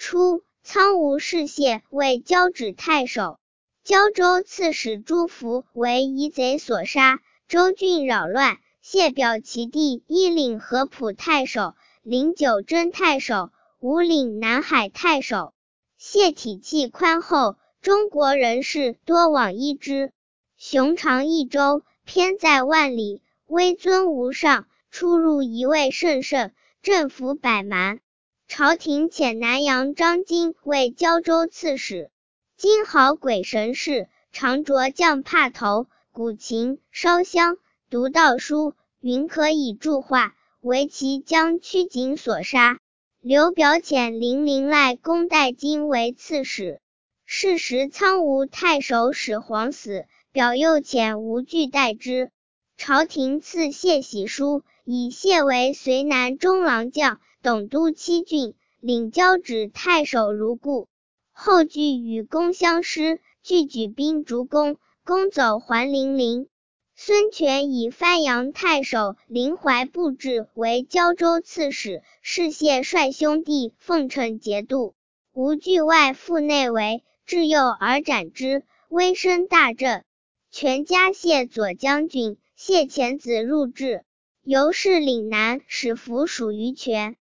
初，苍梧氏谢为交趾太守，交州刺史朱福为夷贼所杀，州郡扰乱，谢表其弟，一领合浦太守，领九真太守，五领南海太守。谢体气宽厚，中国人士多往依之。雄长一州，偏在万里，威尊无上，出入一位甚盛，政府百蛮。朝廷遣南阳张经为交州刺史，经好鬼神事，常着将帕头、古琴、烧香，读道书，云可以著画，为其将曲景所杀。刘表遣零陵赖公代金为刺史。是时苍梧太守始皇死，表又遣吴惧代之。朝廷赐谢喜书，以谢为绥南中郎将，董督七郡，领交趾太守如故。后惧与公相失，俱举兵逐公，公走还零陵。孙权以番阳太守临淮布置为交州刺史，是谢率兄弟奉承节度。吴惧外附内围，至幼而斩之，威声大振。权加谢左将军，谢遣子入质，由是岭南使服属于权。